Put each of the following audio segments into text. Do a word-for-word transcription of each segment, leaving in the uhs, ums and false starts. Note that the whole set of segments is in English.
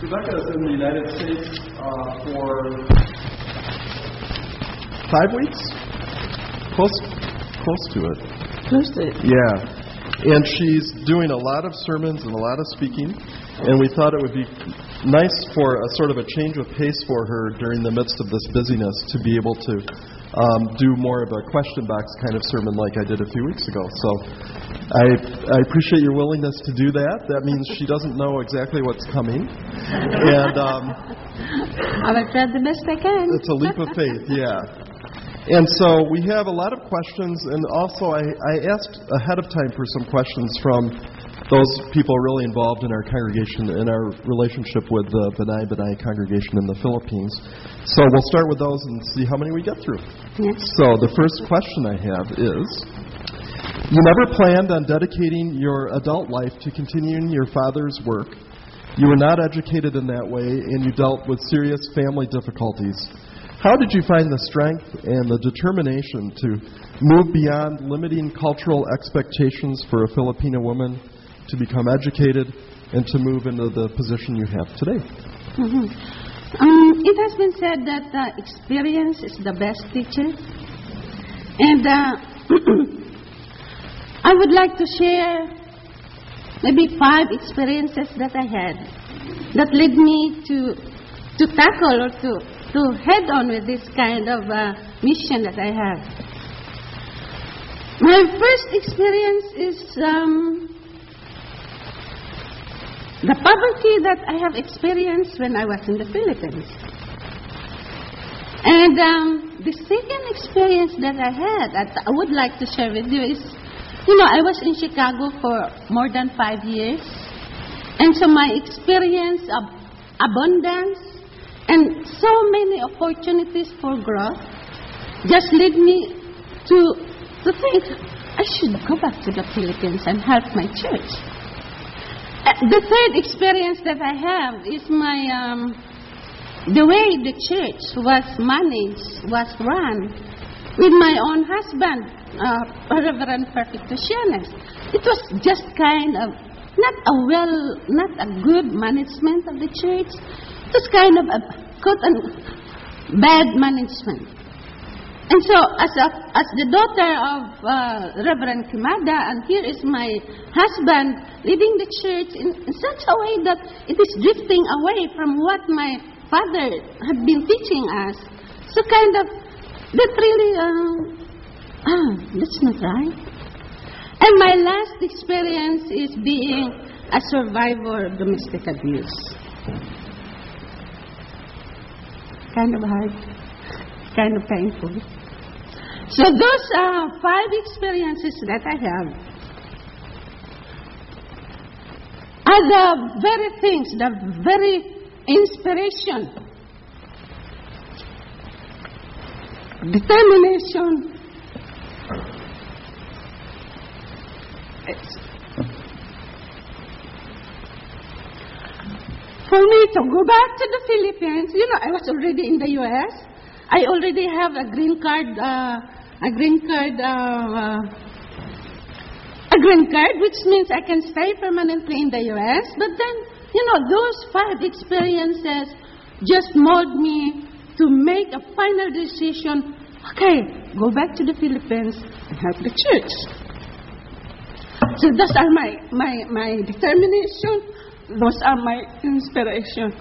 Rebecca is in the United States uh, for five weeks? Close, close to it. Close to it. Yeah. And she's doing a lot of sermons and a lot of speaking. And we thought it would be nice for a sort of a change of pace for her during the midst of this busyness to be able to um, do more of a question box kind of sermon like I did a few weeks ago. So I, I appreciate your willingness to do that. That means she doesn't know exactly what's coming. And um, I will try the best I can. It's a leap of faith, yeah. And so we have a lot of questions, and also I, I asked ahead of time for some questions from those people really involved in our congregation, in our relationship with the Benai Benai congregation in the Philippines. So we'll start with those and see how many we get through. Yes. So the first question I have is, you never planned on dedicating your adult life to continuing your father's work. You were not educated in that way, and you dealt with serious family difficulties. How did you find the strength and the determination to move beyond limiting cultural expectations for a Filipino woman, to become educated, and to move into the position you have today? Mm-hmm. Um, it has been said that uh, experience is the best teacher. And uh, I would like to share maybe five experiences that I had that led me to to tackle or to, to head on with this kind of uh, mission that I have. My first experience is um, the poverty that I have experienced when I was in the Philippines. And um, the second experience that I had that I would like to share with you is, you know, I was in Chicago for more than five years. And so my experience of abundance and so many opportunities for growth just led me to, to think I should go back to the Philippines and help my church. Uh, the third experience that I have is my um, the way the church was managed, was run with my own husband, uh, Reverend Perfecto Xianes. It was just kind of not a well, not a good management of the church. It was kind of a quote and bad management. And so, as a, as the daughter of uh, Reverend Kimada, and here is my husband leading the church in, in such a way that it is drifting away from what my father had been teaching us. So, kind of, that really, um, ah, that's not right. And my last experience is being a survivor of domestic abuse. Kind of hard, kind of painful. So those are five experiences that I have are the very things, the very inspiration, determination, for me to go back to the Philippines. You know, I was already in the U S. I already have a green card, uh, a green card, uh, uh, a green card, which means I can stay permanently in the U S. But then, you know, those five experiences just mold me to make a final decision. Okay, go back to the Philippines and help the church. So those are my my my determination. Those are my inspiration.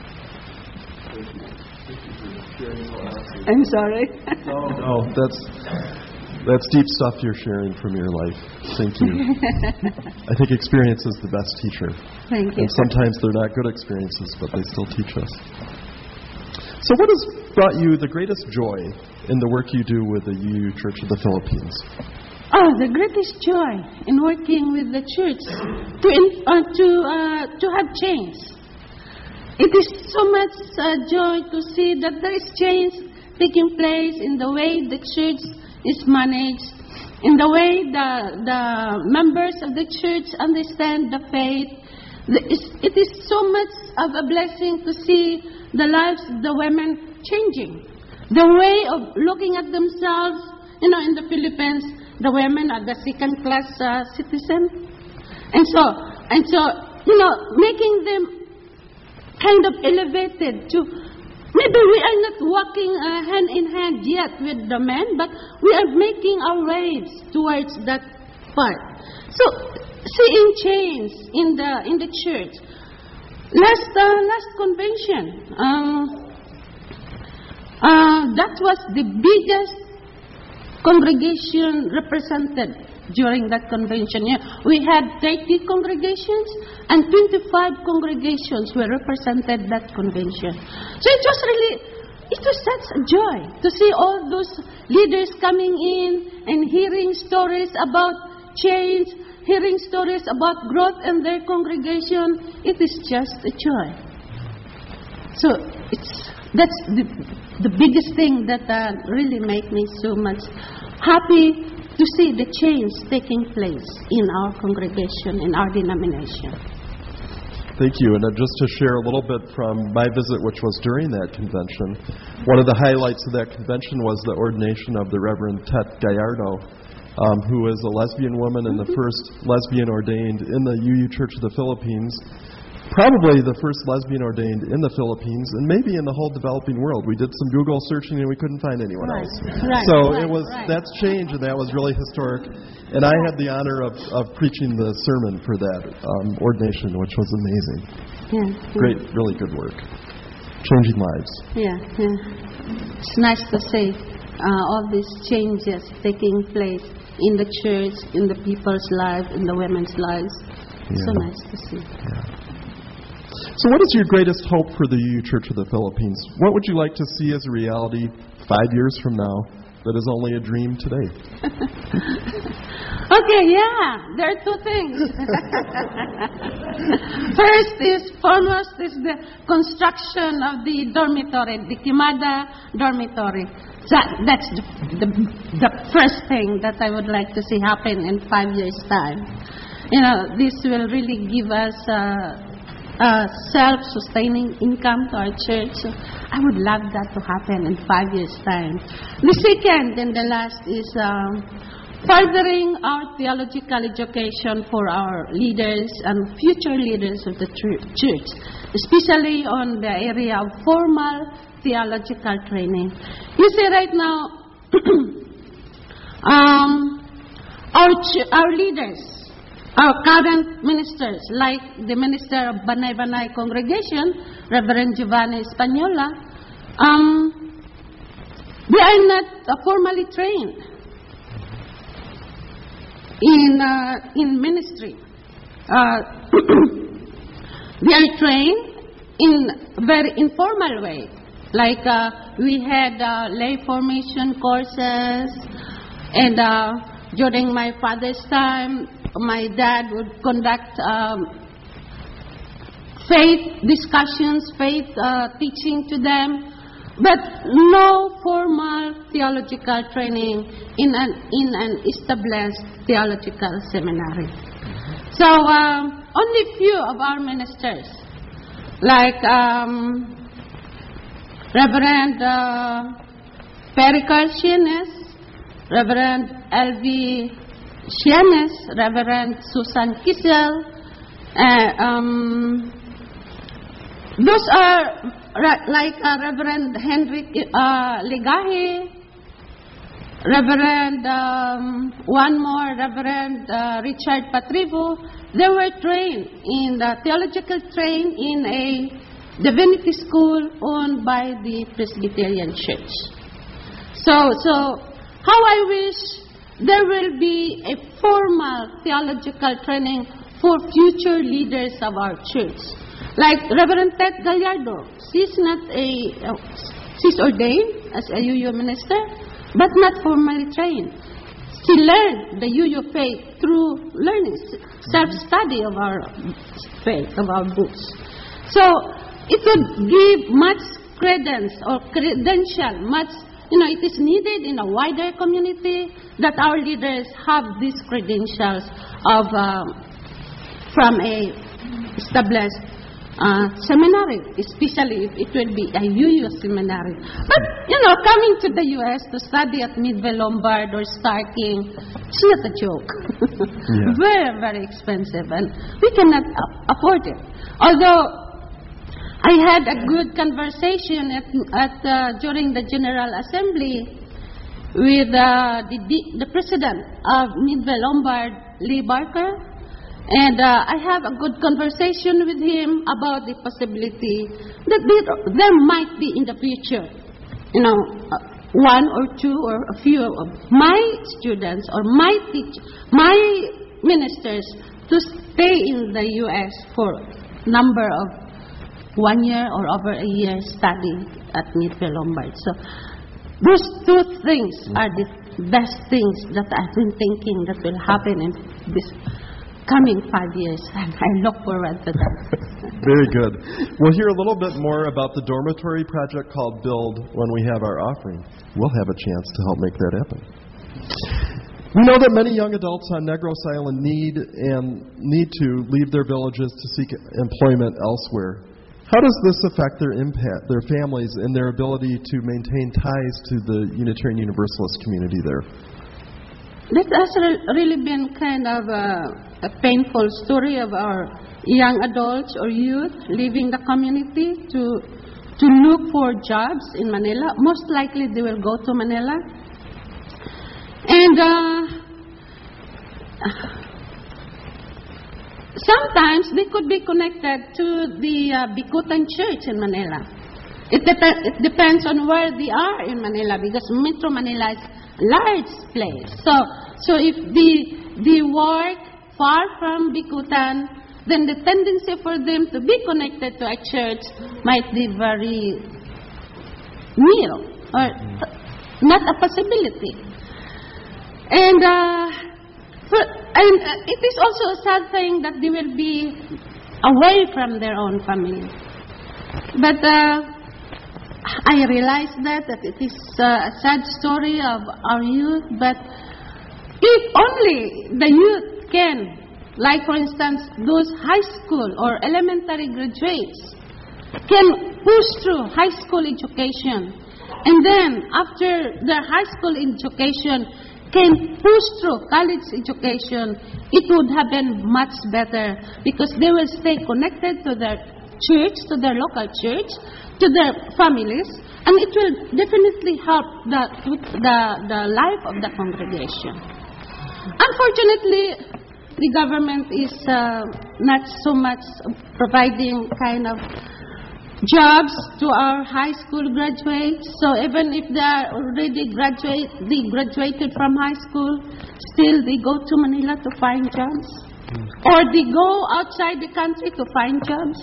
I'm sorry. No, no, that's that's deep stuff you're sharing from your life. Thank you. I think experience is the best teacher. Thank you. And sometimes they're not good experiences, but they still teach us. So what has brought you the greatest joy in the work you do with the U U Church of the Philippines? Oh, the greatest joy in working with the church to in, uh, to uh, to have change. It is so much uh, joy to see that there is change taking place in the way the church is managed, in the way the the members of the church understand the faith. It is so much of a blessing to see the lives of the women changing, the way of looking at themselves. You know, in the Philippines, the women are the second-class uh, citizen, and so and so, you know, making them kind of elevated to, maybe we are not walking uh, hand in hand yet with the men, but we are making our ways towards that part. So, seeing change in the in the church. Last uh, last convention, um, uh, that was the biggest congregation represented during that convention. Yeah, we had thirty congregations and twenty-five congregations were represented that convention. So it was really, it was such a joy to see all those leaders coming in and hearing stories about change, hearing stories about growth in their congregation. It is just a joy. So it's that's the, the biggest thing that uh, really made me so much happy to see the change taking place in our congregation, in our denomination. Thank you. And uh, just to share a little bit from my visit, which was during that convention, one of the highlights of that convention was the ordination of the Reverend Tet Gallardo, um, who is a lesbian woman and the first lesbian ordained in the U U Church of the Philippines, probably the first lesbian ordained in the Philippines, and maybe in the whole developing world. We did some Google searching and we couldn't find anyone Right, else. right, so right, it was right. that's change, and that was really historic. And I had the honor of, of preaching the sermon for that um, ordination, which was amazing. Yeah, Great, really good work. Changing lives. Yeah, yeah. It's nice to see uh, all these changes taking place in the church, in the people's lives, in the women's lives. So Yeah. nice to see. So what is your greatest hope for the U U Church of the Philippines? What would you like to see as a reality five years from now that is only a dream today? Okay, yeah, there are two things. First is, foremost is the construction of the dormitory, the Kimada dormitory. That, that's the, the, the first thing that I would like to see happen in five years' time. You know, this will really give us uh, uh, self-sustaining income to our church. So I would love that to happen in five years' time. The second and the last is um, furthering our theological education for our leaders and future leaders of the church, especially on the area of formal theological training. You see, right now, um, our ch- our leaders, our current ministers, like the minister of Banay Banay Congregation, Reverend Giovanni Espanola, um, they are not uh, formally trained in uh, in ministry. Uh, they are trained in a very informal way. Like uh, we had uh, lay formation courses, and uh, during my father's time, my dad would conduct um, faith discussions, faith uh, teaching to them, but no formal theological training in an in an established theological seminary. So um, only few of our ministers, like um, Reverend uh, Perical Shienes, Reverend L V Shienes, Reverend Susan Kissel, uh, um, those are re- like uh, Reverend Henry uh, Legahe, Reverend, um, one more, Reverend uh, Richard Patrivo. They were trained in the theological train in a divinity school owned by the Presbyterian Church. So, so how I wish there will be a formal theological training for future leaders of our church. Like Reverend Tet Gallardo, she's not a, uh, she's ordained as a U U minister, but not formally trained. She learned the U U faith through learning, self-study of our faith, of our books. So it would give much credence or credential, much, you know, it is needed in a wider community that our leaders have these credentials of um, from a established uh, seminary, especially if it will be a U U seminary. But, you know, coming to the U S to study at Midway Lombard or Starking, it's not a joke. Yeah. Very, very expensive, and we cannot a- afford it. Although I had a good conversation at, at uh, during the General Assembly with uh, the, the president of Midway Lombard, Lee Barker, and uh, I have a good conversation with him about the possibility that there, there might be in the future, you know, uh, one or two or a few of my students or my teach, my ministers to stay in the U S for number of one year or over a year study at Midway Lombard. So those two things are the best things that I've been thinking that will happen in this coming five years, and I look forward to that. Very good. We'll hear a little bit more about the dormitory project called Build when we have our offering. We'll have a chance to help make that happen. We know that many young adults on Negros Island need and need to leave their villages to seek employment elsewhere. How does this affect their impact, their families, and their ability to maintain ties to the Unitarian Universalist community there? That has re- really been kind of a, a painful story of our young adults or youth leaving the community to to look for jobs in Manila. Most likely they will go to Manila. And uh, sometimes they could be connected to the uh, Bikutan Church in Manila. It, dep- it depends on where they are in Manila, because Metro Manila is a large place. So, so if they, they work far from Bikutan, then the tendency for them to be connected to a church might be very nil or not a possibility. And uh, for, and uh, it is also a sad thing that they will be away from their own family. But uh, I realize that, that it is uh, a sad story of our youth. But if only the youth can, like for instance, those high school or elementary graduates, can push through high school education, and then after their high school education, can push through college education, it would have been much better, because they will stay connected to their church, to their local church, to their families, and it will definitely help the the, the life of the congregation. Unfortunately, the government is uh, not so much providing kind of jobs to our high school graduates. So even if they are already graduate, they graduated from high school, still they go to Manila to find jobs, or they go outside the country to find jobs.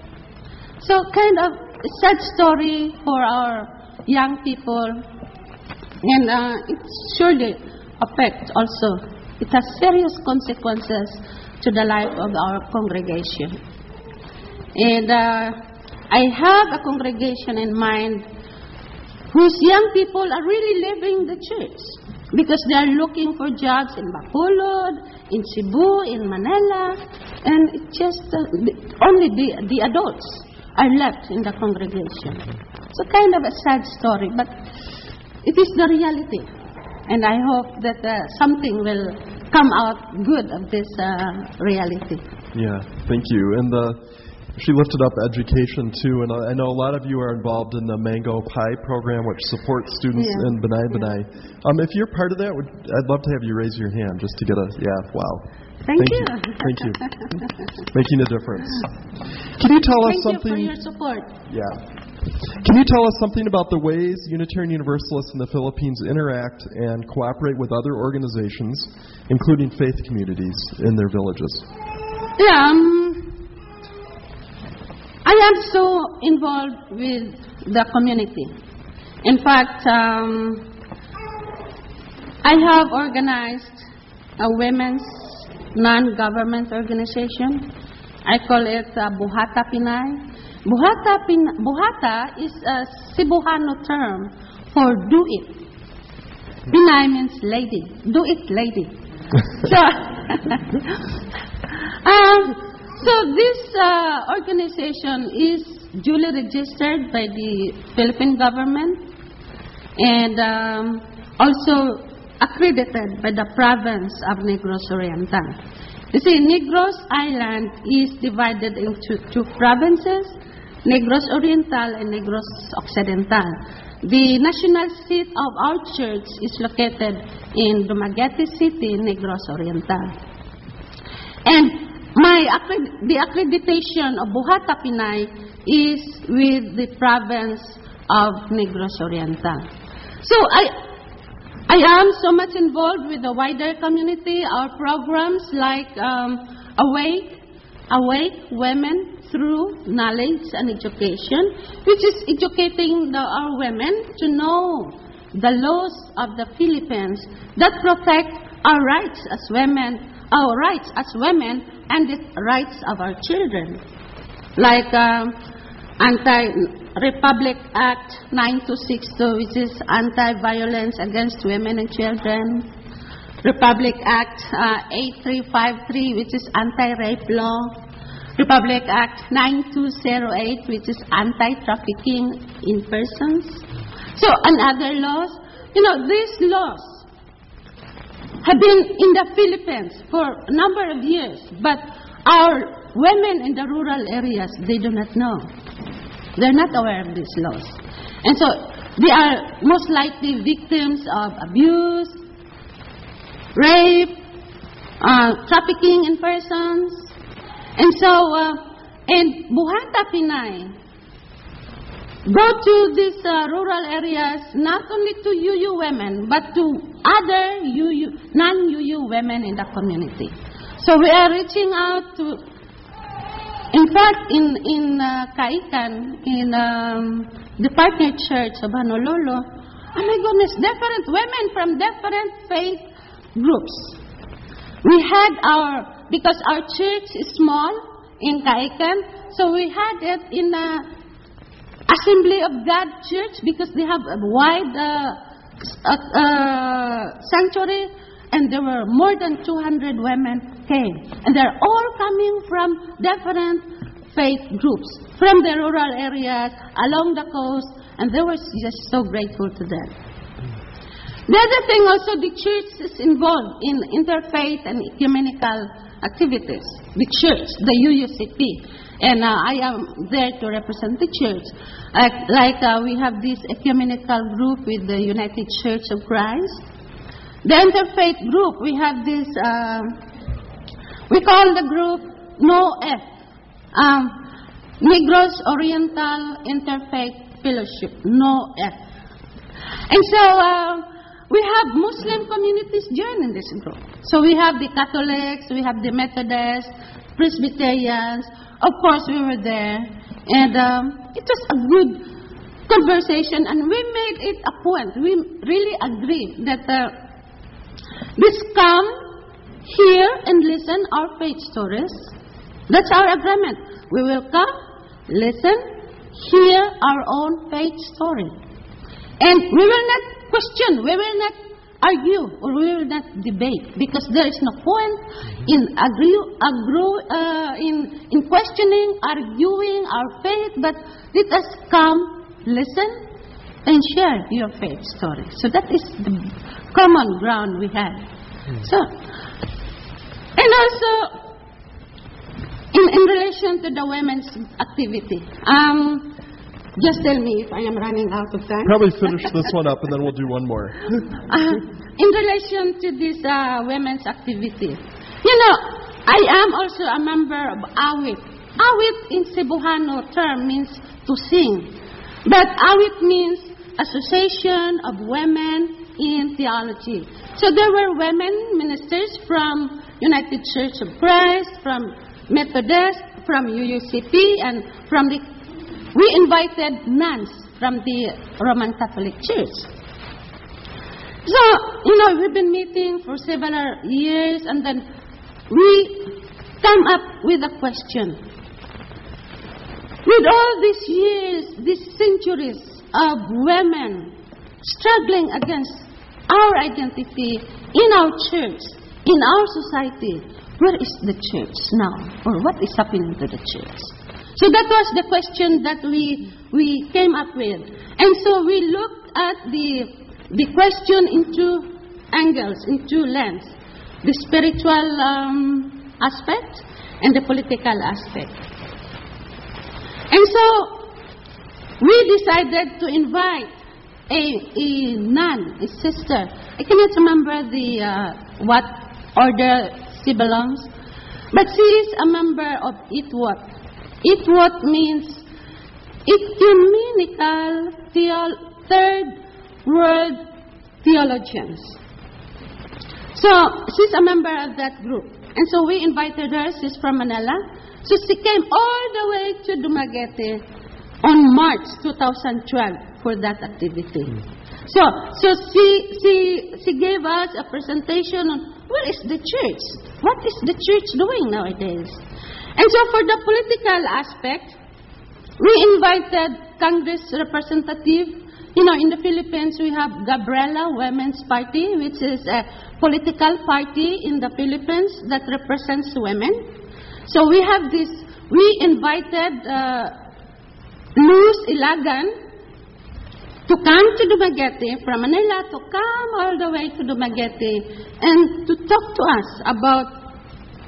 So kind of a sad story for our young people, and uh, it surely affects also. It has serious consequences to the life of our congregation. And uh, I have a congregation in mind whose young people are really leaving the church because they are looking for jobs in Bacolod, in Cebu, in Manila, and it just uh, only the, the adults are left in the congregation. So kind of a sad story, but it is the reality. And I hope that uh, something will come out good of this uh, reality. Yeah, thank you. And the She lifted up education, too, and I know a lot of you are involved in the Mango Pie program, which supports students Yeah. in Benai Yeah. Benai. Um, if you're part of that, would, I'd love to have you raise your hand just to get a, yeah, wow. Thank, Thank you. you. Thank you. Making a difference. Can you tell us Thank something? you for your support. Yeah. Can you tell us something about the ways Unitarian Universalists in the Philippines interact and cooperate with other organizations, including faith communities in their villages? Yeah, um, I am so involved with the community. In fact, um, I have organized a women's non-government organization. I call it uh, Buhata Pinay. Buhata, Pin- Buhata is a Cebuano term for do it. Pinay means lady. Do it, lady. so, um, So this uh, organization is duly registered by the Philippine government and um, also accredited by the province of Negros Oriental. You see, Negros Island is divided into two provinces, Negros Oriental and Negros Occidental. The national seat of our church is located in Dumaguete City, Negros Oriental. And my accred- the accreditation of Buhata Pinay is with the province of Negros Oriental. So I I am so much involved with the wider community. Our programs like um, Awake, Awake Women Through Knowledge and Education, which is educating the, our women to know the laws of the Philippines that protect our rights as women, our rights as women, and the rights of our children, like um, Anti-Republic Act nine two six two, which is anti-violence against women and children. Republic Act uh, eight three five three, which is anti-rape law. Republic Act nine two zero eight, which is anti-trafficking in persons. So, and other laws. You know, these laws have been in the Philippines for a number of years, but our women in the rural areas, they do not know. They're not aware of these laws. And so they are most likely victims of abuse, rape, uh, trafficking in persons. And so, uh, and Buhata Pinay go to these uh, rural areas, not only to U U women, but to other U U, non-U U women in the community. So we are reaching out to, in fact, in in uh, Kaikan, in um, the partner church of Honolulu, oh my goodness, different women from different faith groups. We had our, because our church is small in Kaikan, so we had it in a Assembly of God church because they have a wide uh, uh, uh, sanctuary, and there were more than two hundred women came. And they're all coming from different faith groups, from the rural areas, along the coast, and they were just so grateful to them. The other thing also, the church is involved in interfaith and ecumenical activities. The church, the U U C P. And uh, I am there to represent the church. Uh, like uh, we have this ecumenical group with the United Church of Christ. The interfaith group, we have this, uh, we call the group N O F, um, Negros Oriental Interfaith Fellowship, N O F. And so uh, we have Muslim communities joining this group. So we have the Catholics, we have the Methodists, Presbyterians. Of course, we were there, and um, it was a good conversation, and we made it a point. We really agreed that uh, let's come here and listen our faith stories. That's our agreement. We will come, listen, hear our own faith story, and we will not question. We will not argue, or we will not debate, because there is no point in agree, agree, uh, in in questioning, arguing our faith. But let us come, listen, and share your faith story. So that is the common ground we have. So, and also in in relation to the women's activity. Um, Just tell me if I am running out of time. Probably finish this one up, and then we'll do one more. uh, in relation to this uh, women's activity, you know, I am also a member of AWIT. AWIT in Cebuano term means to sing. But AWIT means Association of Women in Theology. So there were women ministers from United Church of Christ, from Methodist, from U U C P, and from the we invited nuns from the Roman Catholic Church. So, you know, we've been meeting for several years, and then we come up with a question. With all these years, these centuries of women struggling against our identity in our church, in our society, where is the church now? Or what is happening to the church? So that was the question that we we came up with. And so we looked at the the question in two angles, in two lenses. The spiritual um, aspect and the political aspect. And so we decided to invite a, a nun, a sister. I cannot remember the uh, what order she belongs, but she is a member of ITWOT. ITWOT means Ecumenical Theol- Third World Theologians. So she's a member of that group. And so we invited her. She's from Manila. So she came all the way to Dumaguete on March twenty twelve for that activity. So so she, she, she gave us a presentation on where is the church? What is the church doing nowadays? And so for the political aspect, we invited Congress representative. You know, in the Philippines, we have Gabriela Women's Party, which is a political party in the Philippines that represents women. So we have this, we invited uh, Luz Ilagan to come to Dumaguete, from Manila, to come all the way to Dumaguete and to talk to us about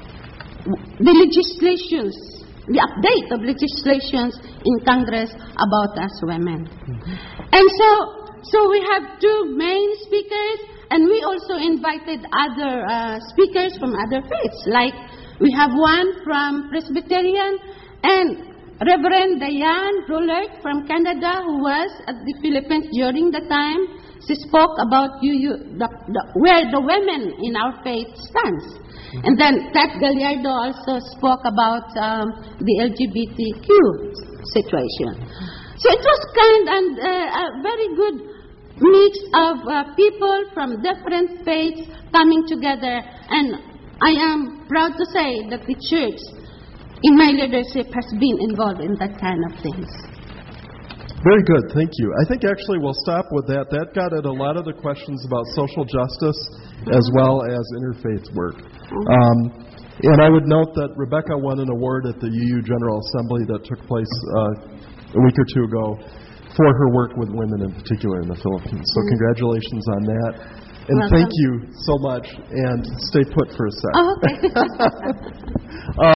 the legislations, the update of legislations in Congress about us women. Mm-hmm. And so, so we have two main speakers, and we also invited other uh, speakers from other faiths. Like we have one from Presbyterian and Reverend Diane Roulert from Canada, who was at the Philippines during the time. She spoke about you, you, the, the, where the women in our faith stands. Mm-hmm. And then Kat Gallardo also spoke about um, the L G B T Q situation. So it was kind and uh, a very good mix of uh, people from different faiths coming together. And I am proud to say that the church, in my leadership, has been involved in that kind of things. Very good, thank you. I think actually we'll stop with that. That got at a lot of the questions about social justice as well as interfaith work. Um, and I would note that Rebecca won an award at the U U General Assembly that took place uh, a week or two ago for her work with women in particular in the Philippines. So congratulations on that. And Welcome. Thank you so much. And stay put for a sec. Oh, okay. uh,